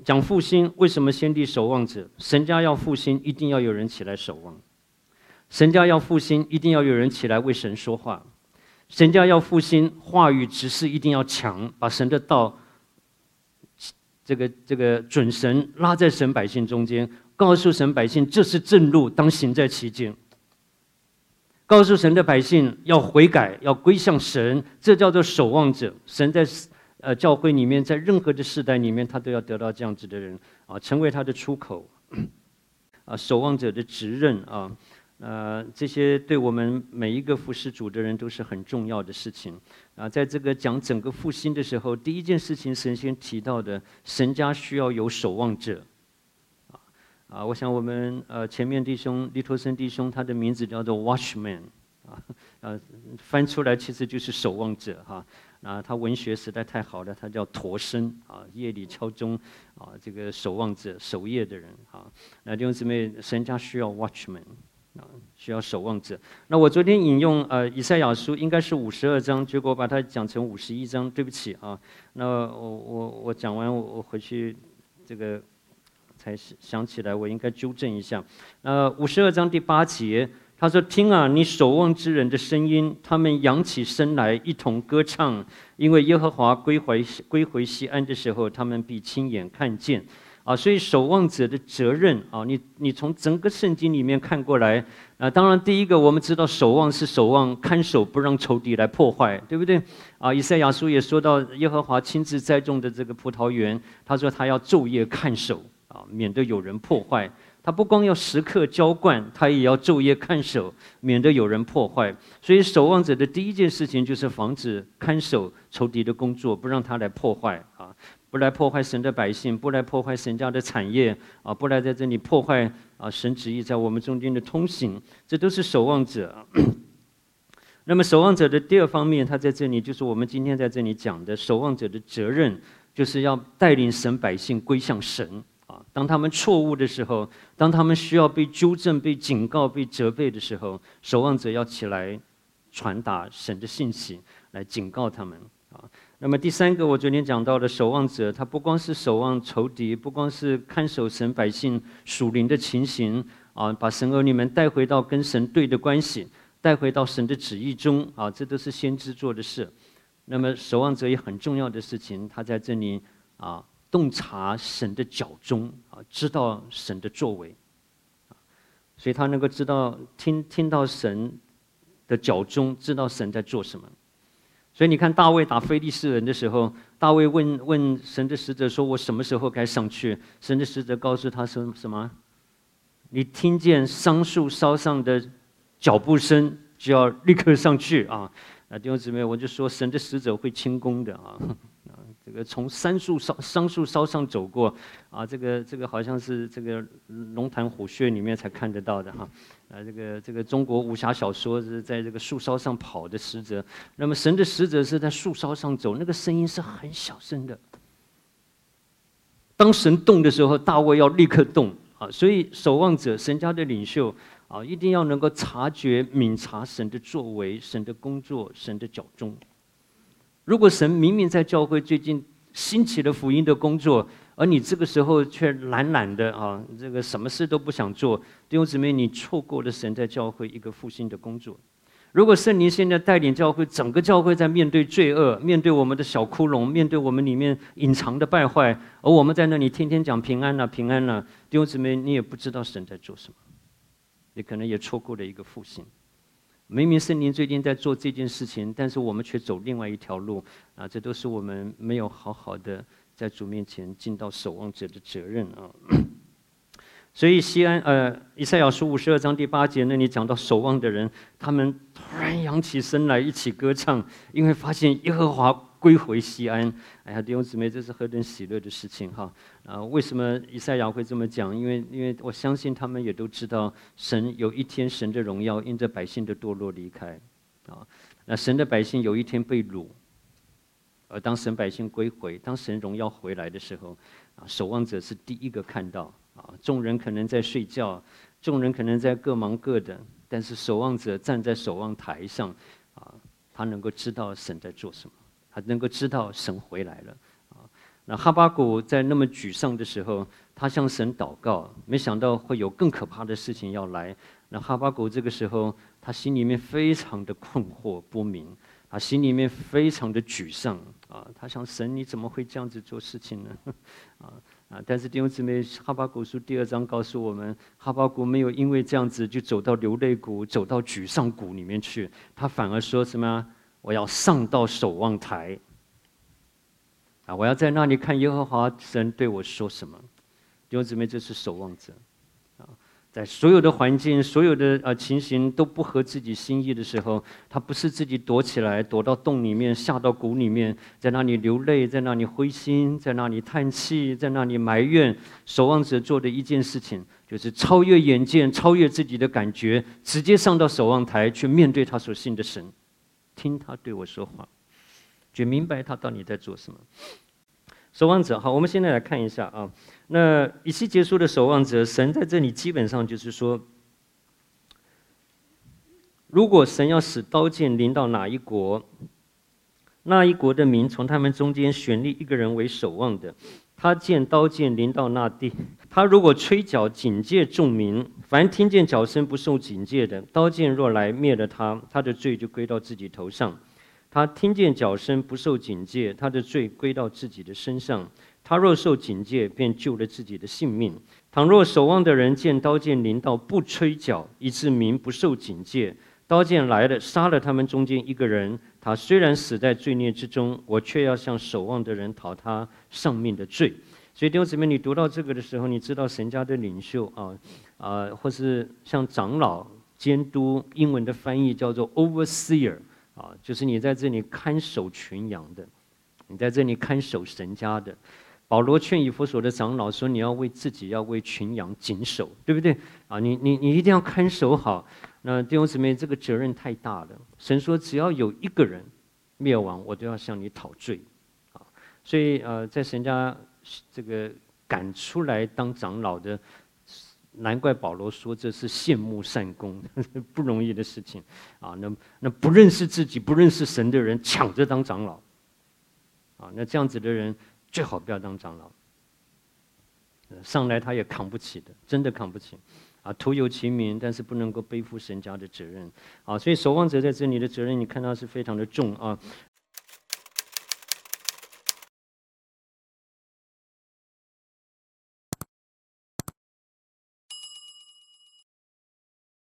讲复兴，为什么先立守望者？神家要复兴，一定要有人起来守望；神家要复兴，一定要有人起来为神说话；神家要复兴，话语指示一定要强，把神的道，这个准绳拉在神百姓中间，告诉神百姓这是正路，当行在其间。告诉神的百姓要悔改，要归向神，这叫做守望者。神在教会里面，在任何的世代里面，他都要得到这样子的人啊，成为他的出口啊，守望者的职任啊，这些对我们每一个服侍主的人都是很重要的事情啊。在这个讲整个复兴的时候，第一件事情神先提到的，神家需要有守望者。我想我们前面弟兄利托森弟兄，他的名字叫做 Watchman 翻出来其实就是守望者哈。他文学实在太好了，他叫驼声夜里敲钟这个守望者，守夜的人那弟兄姊妹，神家需要 Watchman 需要守望者。那我昨天引用以赛亚书应该是52章，结果把它讲成51章，对不起啊。那我讲完我回去这个。才想起来，我应该纠正一下。52章第8节，他说：“听啊，你守望之人的声音，他们扬起声来，一同歌唱，因为耶和华归回西安的时候，他们必亲眼看见。”所以守望者的责任你从整个圣经里面看过来当然第一个我们知道守望是守望，看守不让仇敌来破坏，对不对以赛亚书也说到耶和华亲自栽种的这个葡萄园，他说他要昼夜看守免得有人破坏。他不光要时刻浇灌，他也要昼夜看守，免得有人破坏。所以守望者的第一件事情就是防止看守仇敌的工作，不让他来破坏不来破坏神的百姓，不来破坏神家的产业不来在这里破坏神旨意在我们中间的通行，这都是守望者那么守望者的第二方面，他在这里就是我们今天在这里讲的守望者的责任，就是要带领神百姓归向神当他们错误的时候，当他们需要被纠正、被警告、被责备的时候，守望者要起来传达神的信息，来警告他们那么第三个，我昨天讲到的守望者，他不光是守望仇敌，不光是看守神百姓属灵的情形把神儿女们带回到跟神对的关系，带回到神的旨意中这都是先知做的事。那么守望者也很重要的事情，他在这里洞察神的脚踪知道神的作为所以他能够知道听到神的脚踪，知道神在做什么。所以你看大卫打非利士人的时候，大卫问神的使者说：“我什么时候该上去？”神的使者告诉他说什么？你听见桑树梢上的脚步声，就要立刻上去弟兄姊妹，我就说神的使者会轻功的这个从桑树梢上走过这个好像是这个龙潭虎穴里面才看得到的这个中国武侠小说是在这个树梢上跑的使者，那么神的使者是在树梢上走，那个声音是很小声的。当神动的时候，大卫要立刻动所以守望者、神家的领袖一定要能够察觉、敏察神的作为、神的工作、神的脚踪。如果神明明在教会最近兴起了福音的工作，而你这个时候却懒懒的这个什么事都不想做，弟兄姊妹，你错过了神在教会一个复兴的工作。如果圣灵现在带领教会，整个教会在面对罪恶，面对我们的小窟窿，面对我们里面隐藏的败坏，而我们在那里天天讲平安了，平安了，弟兄姊妹，你也不知道神在做什么，你可能也错过了一个复兴。明明圣灵最近在做这件事情，但是我们却走另外一条路这都是我们没有好好的在主面前尽到守望者的责任所以以赛亚书52章第8节那里讲到守望的人，他们突然扬起声来，一起歌唱，因为发现耶和华归回西安。哎呀，弟兄姊妹，这是何等喜乐的事情为什么以赛亚会这么讲？因为我相信他们也都知道，神有一天神的荣耀因着百姓的堕落离开那神的百姓有一天被掳，而当神百姓归回，当神荣耀回来的时候守望者是第一个看到众人可能在睡觉，众人可能在各忙各的，但是守望者站在守望台上他能够知道神在做什么，他能够知道神回来了那哈巴谷在那么沮丧的时候，他向神祷告，没想到会有更可怕的事情要来。那哈巴谷这个时候，他心里面非常的困惑不明，他心里面非常的沮丧啊。他想神你怎么会这样子做事情呢？但是弟兄姊妹，哈巴谷书第2章告诉我们，哈巴谷没有因为这样子就走到流泪谷、走到沮丧谷里面去，他反而说什么？我要上到守望台。我要在那里看耶和华神对我说什么。弟兄姊妹，这是守望者在所有的环境、所有的情形都不合自己心意的时候，他不是自己躲起来，躲到洞里面、下到谷里面，在那里流泪，在那里灰心，在那里叹气，在那里埋怨。守望者做的一件事情，就是超越眼见，超越自己的感觉，直接上到守望台，去面对他所信的神，听他对我说话，就明白他到底在做什么。守望者，好，我们现在来看一下啊。那以西结书的守望者，神在这里基本上就是说，如果神要使刀剑临到哪一国，那一国的民从他们中间选立一个人为守望的，他见刀剑临到那地，他如果吹角警戒众民，凡听见角声不受警戒的，刀剑若来灭了他，他的罪就归到自己头上。他听见角声不受警戒，他的罪归到自己的身上。他若受警戒，便救了自己的性命。倘若守望的人见刀剑临到，不吹角，以致民不受警戒，刀剑来了，杀了他们中间一个人，他虽然死在罪孽之中，我却要向守望的人讨他丧命的罪。所以弟兄姊妹，你读到这个的时候，你知道神家的领袖或是像长老、监督，英文的翻译叫做 overseer。就是你在这里看守群羊的，你在这里看守神家的。保罗劝以弗所的长老说：“你要为自己，要为群羊谨守，对不对？你一定要看守好。那弟兄姊妹，这个责任太大了。神说，只要有一个人灭亡，我都要向你讨罪。所以在神家这个赶出来当长老的。”难怪保罗说这是羡慕善功，不容易的事情那不认识自己、不认识神的人抢着当长老那这样子的人最好不要当长老。上来他也扛不起的，真的扛不起徒有其名，但是不能够背负神家的责任所以守望者在这里的责任，你看到是非常的重